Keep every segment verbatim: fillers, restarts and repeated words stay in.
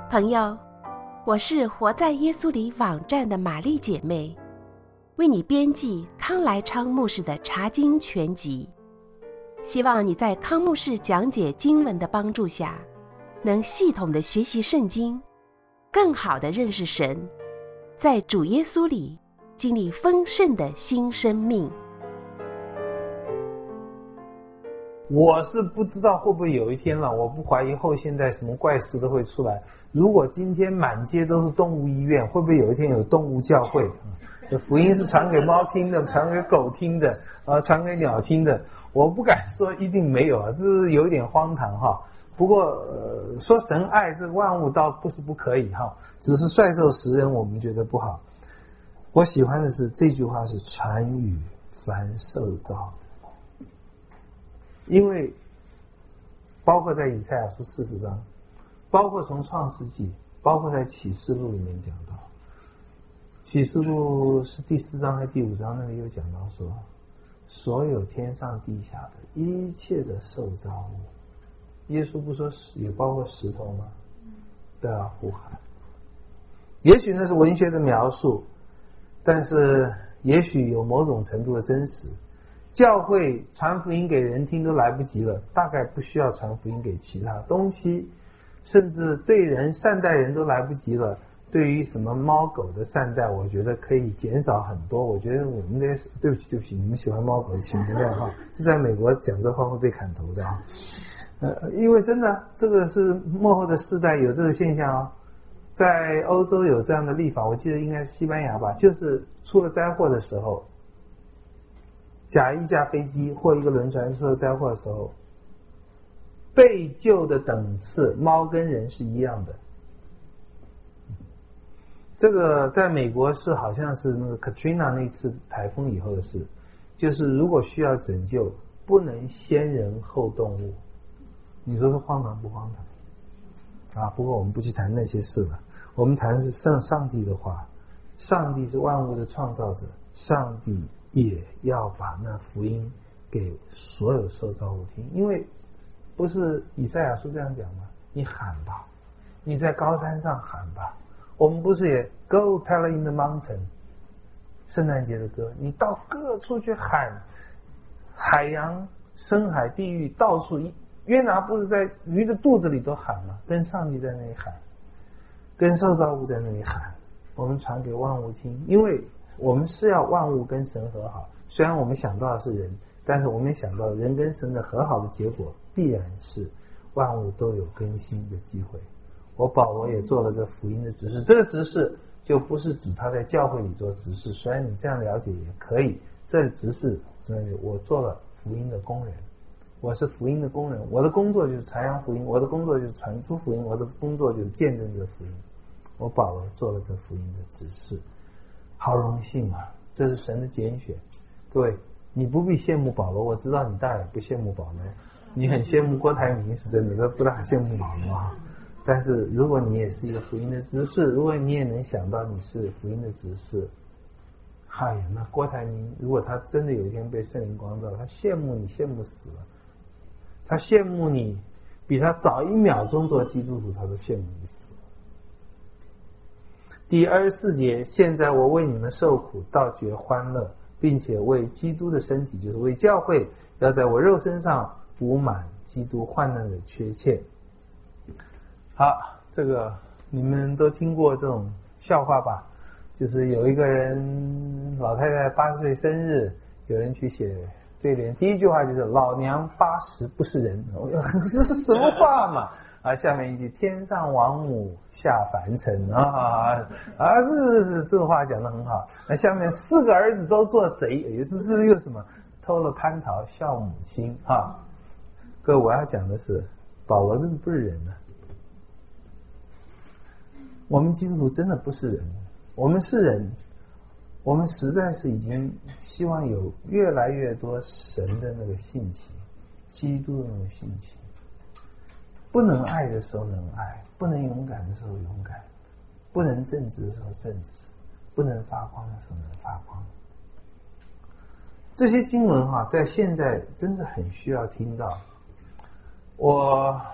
朋友，我是活在耶稣里网站的玛丽姐妹，为你编辑康来昌牧师的查经全集，希望你在康牧师讲解经文的帮助下，能系统的学习圣经，更好的认识神，在主耶稣里经历丰盛的新生命。 我是不知道会不会有一天了，我不怀疑后现代什么怪事都会出来。如果今天满街都是动物医院，会不会有一天有动物教会？这福音是传给猫听的，传给狗听的，呃，传给鸟听的。我不敢说一定没有啊，这是有点荒唐哈。不过，呃，说神爱这万物倒不是不可以哈，只是率兽食人，我们觉得不好。我喜欢的是这句话是传与凡受造的，因为包括在以赛亚书四十章，包括从创世纪，包括在启示录里面讲到，启示录是第四章还是第五章那里有讲到说，所有天上地下的一切的受造物，耶稣不说也包括石头吗？都要呼喊。也许那是文学的描述，但是也许有某种程度的真实。教会传福音给人听都来不及了，大概不需要传福音给其他东西，甚至对人善待人都来不及了，对于什么猫狗的善待，我觉得可以减少很多。我觉得我们的对不起对不起，你们喜欢猫狗请原谅哈，是在美国讲这话会被砍头的啊。呃，因为真的这个是末后的世代有这个现象哦，在欧洲有这样的立法，我记得应该是西班牙吧，就是出了灾祸的时候，假一架飞机或一个轮船出了灾祸的时候，被救的等次猫跟人是一样的。这个在美国是好像是那个 Katrina 那次台风以后的事，就是如果需要拯救，不能先人后动物。你说是荒唐不荒唐啊？不过我们不去谈那些事了，我们谈的是上上帝的话。上帝是万物的创造者，上帝也要把那福音给所有受造物听，因为不是以赛亚书这样讲吗？你喊吧，你在高山上喊吧。我们不是也 Go tell in the mountain 圣诞节的歌，你到各处去喊，海洋深海地狱到处，约拿不是在鱼的肚子里都喊吗？跟上帝在那里喊，跟受造物在那里喊，我们传给万物听，因为我们是要万物跟神和好。虽然我们想到的是人，但是我们也想到人跟神的和好的结果必然是万物都有更新的机会。我保罗也做了这福音的指示，这个指示就不是指他在教会里做指示，虽然你这样了解也可以，这里指示我做了福音的工人，我是福音的工人，我的工作就是传扬福音，我的工作就是传出福音，我的工作就是见证这福音。我保罗做了这福音的指示，好荣幸啊，这是神的拣选。各位，你不必羡慕保罗，我知道你大概不羡慕保罗，你很羡慕郭台铭是真的，这不大羡慕保罗啊。但是如果你也是一个福音的执事，如果你也能想到你是福音的执事，哎呀，那郭台铭如果他真的有一天被圣灵光照，他羡慕你羡慕死了，他羡慕你比他早一秒钟做基督徒，他都羡慕你死了。第二十四节，现在我为你们受苦，倒觉欢乐，并且为基督的身体，就是为教会，要在我肉身上补满基督患难的缺欠。好，这个你们都听过这种笑话吧？就是有一个人老太太八十岁生日，有人去写对联，第一句话就是老娘八十不是人，这是什么话嘛？啊，下面一句天上王母下凡尘啊啊，这这这个话讲得很好。那下面四个儿子都做贼，这是又什么？偷了蟠桃笑母亲啊！各位，我要讲的是，保罗这不是人呢、啊。我们基督徒真的不是人，我们是人，我们实在是已经希望有越来越多神的那个性情，基督的那个性情。不能爱的时候能爱，不能勇敢的时候勇敢，不能正直的时候正直，不能发光的时候能发光。这些经文哈、啊，在现在真是很需要听到。我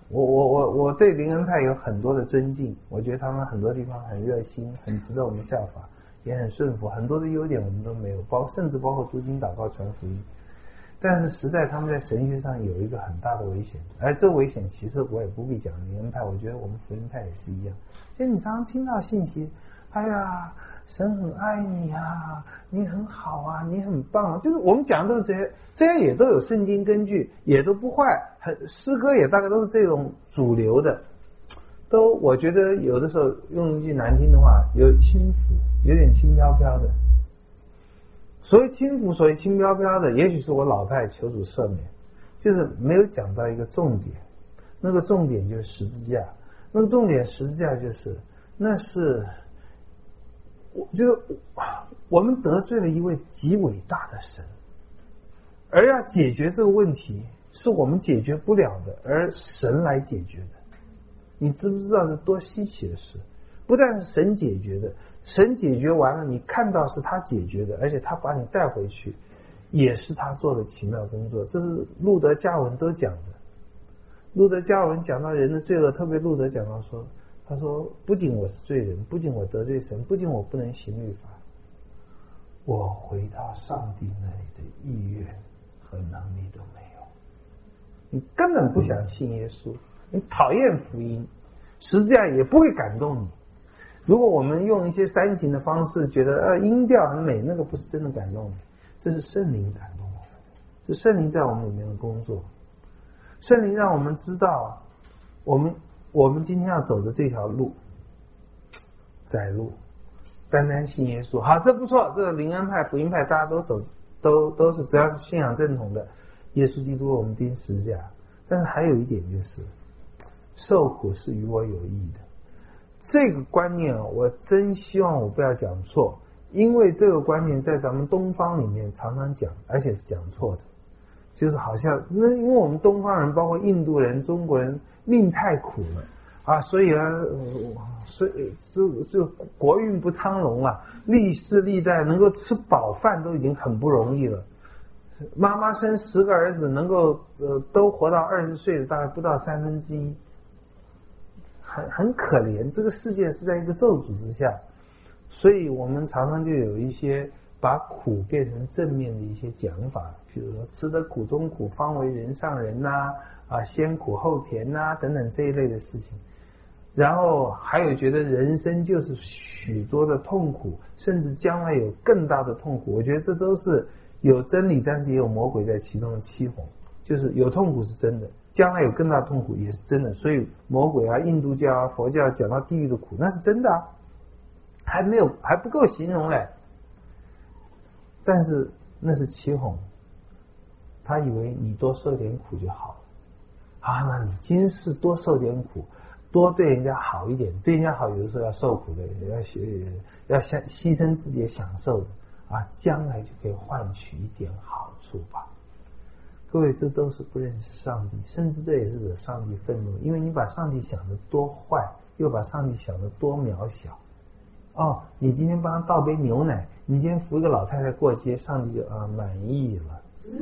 我我我我对灵恩派有很多的尊敬，我觉得他们很多地方很热心，很值得我们效法，也很顺服，很多的优点我们都没有，包甚至包括读经祷告传福音。但是实在他们在神学上有一个很大的危险，而这危险其实我也不必讲灵恩派，我觉得我们福音派也是一样。就你常常听到信息，哎呀，神很爱你啊，你很好啊，你很棒啊，就是我们讲的都是这些，这些也都有圣经根据，也都不坏，很诗歌也大概都是这种主流的，都我觉得有的时候用一句难听的话，有轻浮，有点轻飘飘的。所谓轻浮，所谓轻飘飘的，也许是我老派求主赦免，就是没有讲到一个重点，那个重点就是十字架，那个重点十字架就是那是我就我们得罪了一位极伟大的神，而要解决这个问题是我们解决不了的，而神来解决的。你知不知道这多稀奇的事？不但是神解决的，神解决完了，你看到是他解决的，而且他把你带回去，也是他做的奇妙工作。这是路德加尔文都讲的。路德加尔文讲到人的罪恶，特别路德讲到说，他说不仅我是罪人，不仅我得罪神，不仅我不能行律法，我回到上帝那里的意愿和能力都没有。你根本不想信耶稣，你讨厌福音，实际上也不会感动你。如果我们用一些煽情的方式，觉得呃音调很美，那个不是真的感动你，这是圣灵感动我们，是圣灵在我们里面的工作。圣灵让我们知道，我们我们今天要走的这条路，窄路，单单信耶稣。好，这不错，这个灵恩派、福音派，大家都走，都都是只要是信仰正统的，耶稣基督为我们钉十字架。但是还有一点就是，受苦是与我有益的。这个观念啊，我真希望我不要讲错，因为这个观念在咱们东方里面常常讲，而且是讲错的，就是好像那因为我们东方人，包括印度人、中国人，命太苦了啊，所以啊，所以就就国运不昌隆啊，历世历代能够吃饱饭都已经很不容易了。妈妈生十个儿子，能够呃都活到二十岁的大概不到三分之一。很很可怜，这个世界是在一个咒诅之下，所以我们常常就有一些把苦变成正面的一些讲法，比如说吃得苦中苦，方为人上人呐、啊，啊先苦后甜呐、啊、等等这一类的事情。然后还有觉得人生就是许多的痛苦，甚至将来有更大的痛苦。我觉得这都是有真理，但是也有魔鬼在其中的欺哄。就是有痛苦是真的，将来有更大的痛苦也是真的，所以魔鬼啊、印度教啊、佛教讲到地狱的苦，那是真的啊，还没有还不够形容嘞。但是那是欺哄，他以为你多受点苦就好了啊，那你今世多受点苦，多对人家好一点，对人家好有的时候要受苦的，要要牺牺牲自己的享受的啊，将来就可以换取一点好处吧。各位，这都是不认识上帝，甚至这也是惹上帝愤怒，因为你把上帝想得多坏，又把上帝想得多渺小。哦，你今天帮他倒杯牛奶，你今天扶一个老太太过街，上帝就啊满意了。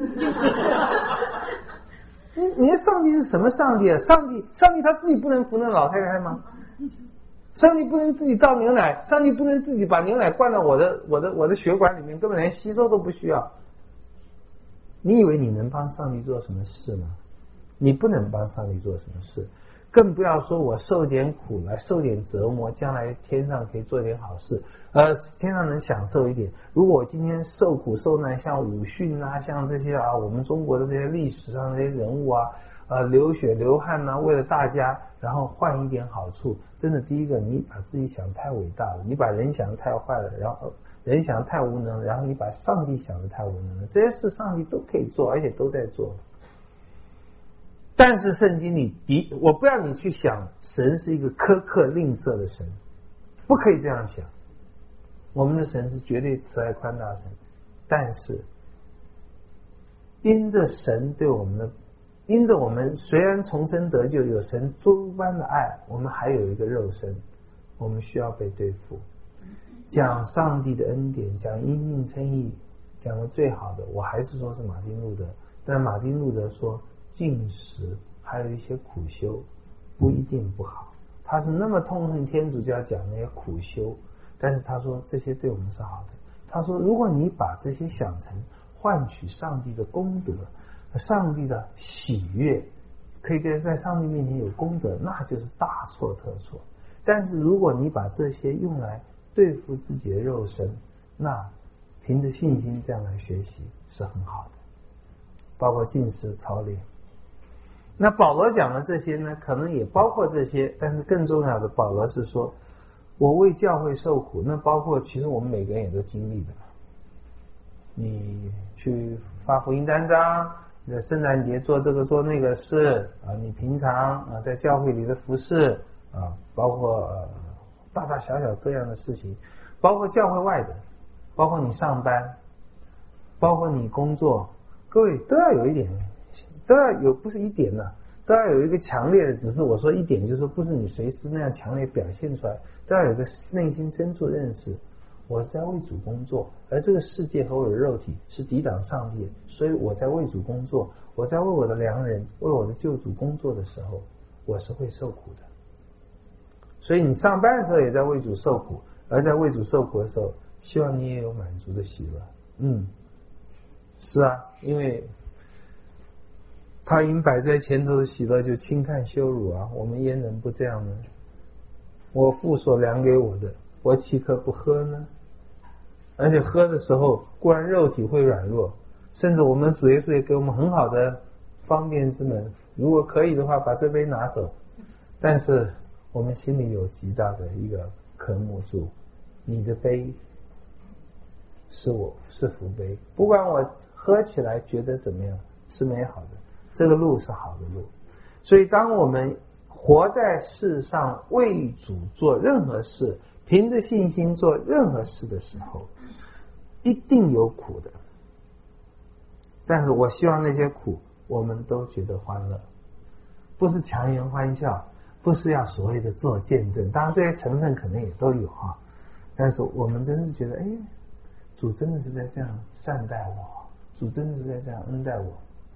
你你的上帝是什么上帝啊？上帝上帝他自己不能扶那个老太太吗？上帝不能自己倒牛奶，上帝不能自己把牛奶灌到我的我的我的血管里面，根本连吸收都不需要。你以为你能帮上帝做什么事吗？你不能帮上帝做什么事，更不要说我受点苦来受点折磨，将来天上可以做点好事，呃，天上能享受一点。如果我今天受苦受难，像鲁迅啊，像这些啊，我们中国的这些历史上的这些人物啊，呃，流血流汗啊，为了大家，然后换一点好处，真的，第一个，你把自己想太伟大了，你把人想得太坏了，然后人想得太无能，然后你把上帝想得太无能了，这些事上帝都可以做，而且都在做。但是圣经里的，我不要你去想神是一个苛刻吝啬的神，不可以这样想。我们的神是绝对慈爱宽大神，但是因着神对我们的，因着我们虽然重生得救，有神诸般的爱，我们还有一个肉身，我们需要被对付。讲上帝的恩典，讲因信称义，讲的最好的，我还是说是马丁路德。但马丁路德说禁食还有一些苦修，不一定不好。他是那么痛恨天主教讲那些苦修，但是他说这些对我们是好的。他说如果你把这些想成换取上帝的功德，上帝的喜悦，可以在上帝面前有功德，那就是大错特错。但是如果你把这些用来对付自己的肉身，那凭着信心这样来学习是很好的，包括禁食操练。那保罗讲的这些呢，可能也包括这些，但是更重要的，保罗是说我为教会受苦，那包括其实我们每个人也都经历的。你去发福音单张，你在圣诞节做这个做那个事啊，你平常啊在教会里的服事啊，包括、呃、大大小小各样的事情，包括教会外的，包括你上班，包括你工作，各位都要有一点，都要有，不是一点呢、啊，都要有一个强烈的，只是我说一点，就是说不是你随时那样强烈表现出来，都要有一个内心深处认识，我是在为主工作，而这个世界和我的肉体是抵挡上帝的，所以我在为主工作，我在为我的良人，为我的救主工作的时候，我是会受苦的。所以你上班的时候也在为主受苦，而在为主受苦的时候，希望你也有满足的喜乐。嗯，是啊，因为他因摆在前头的喜乐就轻看羞辱啊，我们焉能不这样呢？我父所量给我的，我岂可不喝呢？而且喝的时候固然肉体会软弱，甚至我们主耶稣也给我们很好的方便之门，如果可以的话把这杯拿走，但是我们心里有极大的一个渴慕住，你的杯是我是福杯，不管我喝起来觉得怎么样，是美好的，这个路是好的路。所以当我们活在世上为主做任何事，凭着信心做任何事的时候，一定有苦的，但是我希望那些苦我们都觉得欢乐，不是强颜欢笑，不是要所谓的做见证，当然这些成分可能也都有哈，但是我们真是觉得，哎，主真的是在这样善待我，主真的是在这样恩待我。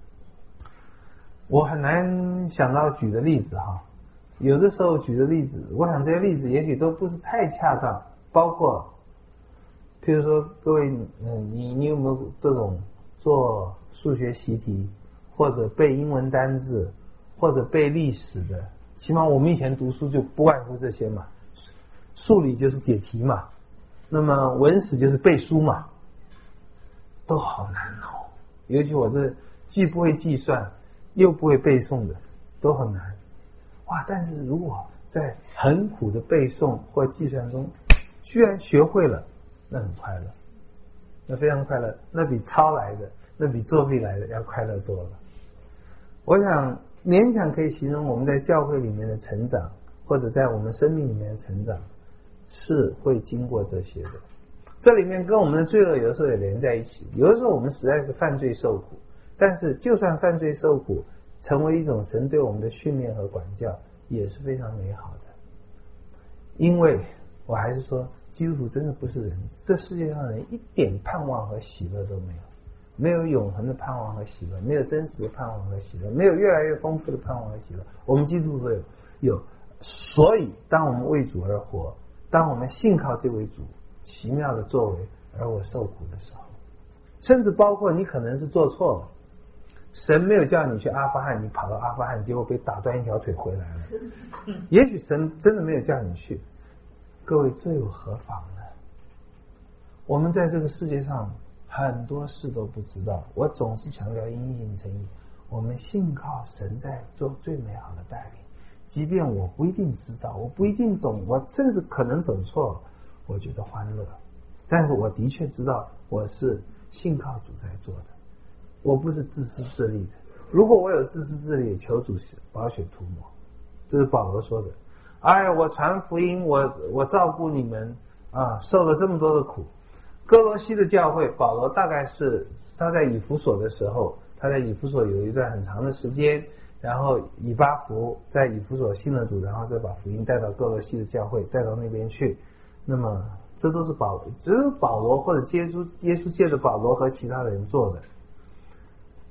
我很难想到举的例子哈，有的时候举的例子，我想这些例子也许都不是太恰当，包括譬如说各位，嗯，你你有没有这种做数学习题，或者背英文单字，或者背历史的？起码我们以前读书就不外乎这些嘛，数理就是解题嘛，那么文史就是背书嘛，都好难哦。尤其我这既不会计算又不会背诵的，都很难。哇！但是如果在很苦的背诵或计算中，居然学会了，那很快乐，那非常快乐，那比抄来的，那比作弊来的要快乐多了。我想勉强可以形容我们在教会里面的成长，或者在我们生命里面的成长，是会经过这些的。这里面跟我们的罪恶有的时候也连在一起，有的时候我们实在是犯罪受苦，但是就算犯罪受苦，成为一种神对我们的训练和管教，也是非常美好的。因为我还是说，基督徒真的不是人，这世界上人一点盼望和喜乐都没有，没有永恒的盼望和喜乐，没有真实的盼望和喜乐，没有越来越丰富的盼望和喜乐。我们基督徒有有，所以当我们为主而活，当我们信靠这位主奇妙的作为而我受苦的时候，甚至包括你可能是做错了，神没有叫你去阿富汗，你跑到阿富汗结果被打断一条腿回来了，也许神真的没有叫你去，各位这又何妨呢？我们在这个世界上很多事都不知道，我总是强调因信称义，我们信靠神在做最美好的带领，即便我不一定知道，我不一定懂，我甚至可能走错了，我觉得欢乐，但是我的确知道我是信靠主在做的，我不是自私自利的。如果我有自私自利，求主宝血涂抹，这是保罗说的。哎，我传福音，我我照顾你们啊，受了这么多的苦。哥罗西的教会，保罗大概是他在以弗所的时候，他在以弗所有一段很长的时间，然后以巴弗在以弗所信了主，然后再把福音带到哥罗西的教会，带到那边去。那么这都是保只是保罗或者耶稣耶稣借着保罗和其他人做的。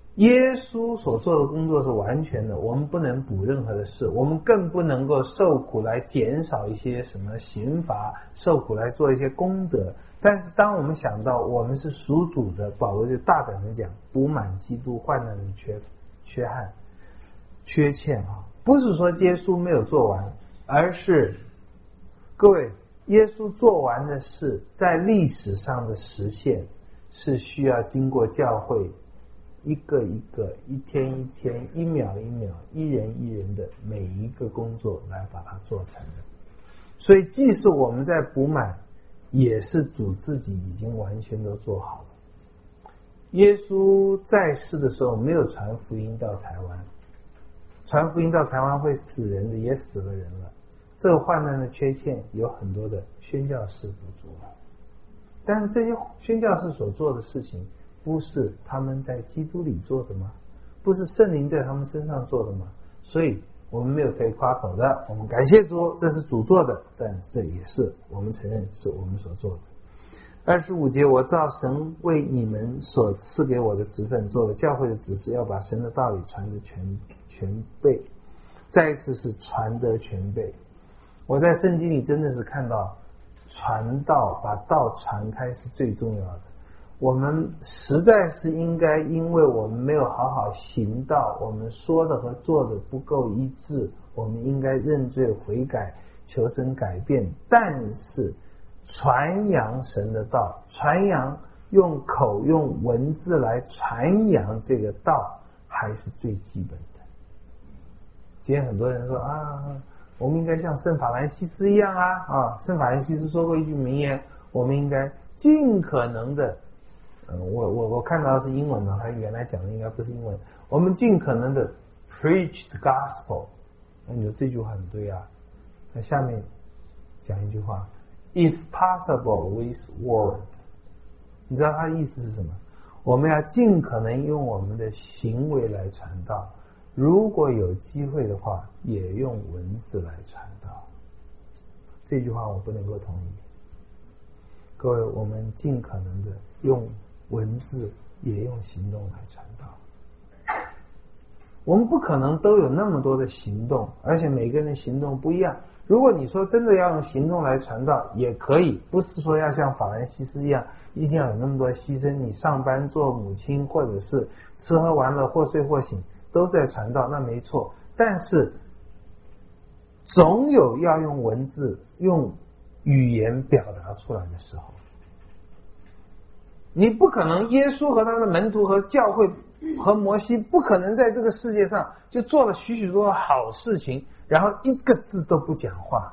耶稣所做的工作是完全的，我们不能补任何的事，我们更不能够受苦来减少一些什么刑罚，受苦来做一些功德。但是当我们想到我们是属主的，保罗就大胆的讲，补满基督患难的缺缺憾缺欠啊，不是说耶稣没有做完，而是各位，耶稣做完的事在历史上的实现是需要经过教会一个一个一天一天一秒一秒一人一人的每一个工作来把它做成的。所以即使我们在补满，也是主自己已经完全都做好了。耶稣在世的时候没有传福音到台湾，传福音到台湾会死人的也死了人了，这个患难的缺陷有很多的宣教士补足了。但是这些宣教士所做的事情不是他们在基督里做的吗？不是圣灵在他们身上做的吗？所以我们没有可以夸口的，我们感谢主，这是主做的，但这也是我们承认是我们所做的。二十五节，我照神为你们所赐给我的职分做了教会的指示，要把神的道理传得全全备。再一次是传得全备。我在圣经里真的是看到传道，把道传开是最重要的。我们实在是应该，因为我们没有好好行道，我们说的和做的不够一致，我们应该认罪悔改，求神改变。但是传扬神的道，传扬用口用文字来传扬这个道，还是最基本的。今天很多人说啊，我们应该像圣法兰西斯一样啊啊！圣法兰西斯说过一句名言，我们应该尽可能的。嗯，我我我看到的是英文的，他原来讲的应该不是英文。我们尽可能的 preach the gospel。那你说这句话很对啊。那下面讲一句话 ，if possible with word。你知道他的意思是什么？我们要尽可能用我们的行为来传道，如果有机会的话，也用文字来传道。这句话我不能够同意。各位，我们尽可能的用文字也用行动来传道。我们不可能都有那么多的行动，而且每个人的行动不一样。如果你说真的要用行动来传道，也可以，不是说要像法兰西斯一样一定要有那么多牺牲，你上班做母亲，或者是吃喝玩乐或睡或醒都是在传道，那没错。但是总有要用文字用语言表达出来的时候。你不可能，耶稣和他的门徒和教会和摩西不可能在这个世界上就做了许许多多好事情，然后一个字都不讲话。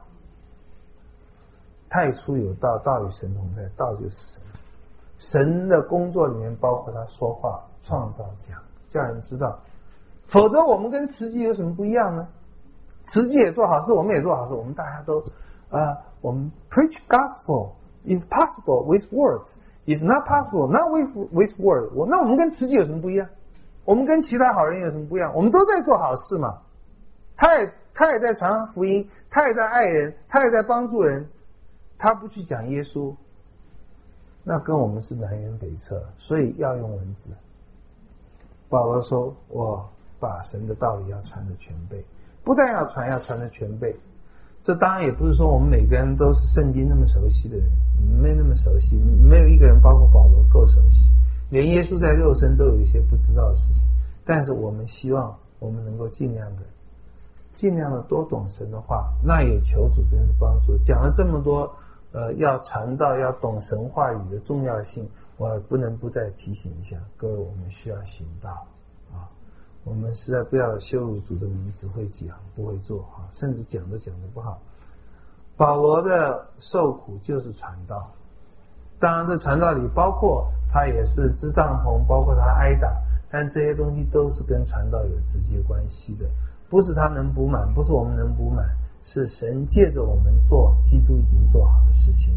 太初有道，道与神同在，道就是神。神的工作里面包括他说话、创造、讲，叫人知道。否则我们跟慈济有什么不一样呢？慈济也做好事，我们也做好事，我们大家都呃，我们 preach gospel if possible with word。If not possible, not with, with word. 我那我们跟慈济有什么不一样？我们跟其他好人有什么不一样？我们都在做好事嘛。他也他也在传福音，他也在爱人，他也在帮助人。他不去讲耶稣，那跟我们是南辕北辙。所以要用文字。保罗说：“我把神的道理要传得全备，不但要传，要传得全备。”这当然也不是说我们每个人都是圣经那么熟悉的人，没那么熟悉，没有一个人包括保罗够熟悉，连耶稣在肉身都有一些不知道的事情。但是我们希望我们能够尽量的尽量的多懂神的话，那也求主真是帮助。讲了这么多呃，要传道要懂神话语的重要性，我不能不再提醒一下各位，我们需要行道啊。我们实在不要羞辱主的名，只会讲不会做啊，甚至讲都讲得不好。保罗的受苦就是传道，当然这传道里包括他也是支帐篷，包括他挨打，但这些东西都是跟传道有直接关系的，不是他能补满，不是我们能补满，是神借着我们做基督已经做好的事情。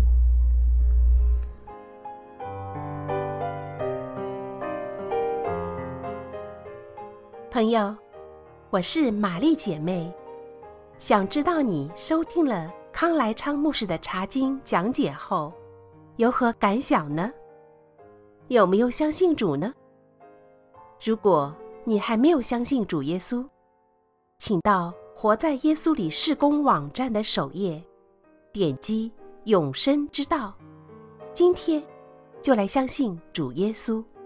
朋友，我是玛丽姐妹，想知道你收听了康来昌牧师的查经讲解后有何感想呢？有没有相信主呢？如果你还没有相信主耶稣，请到活在耶稣里事工网站的首页，点击永生之道，今天就来相信主耶稣。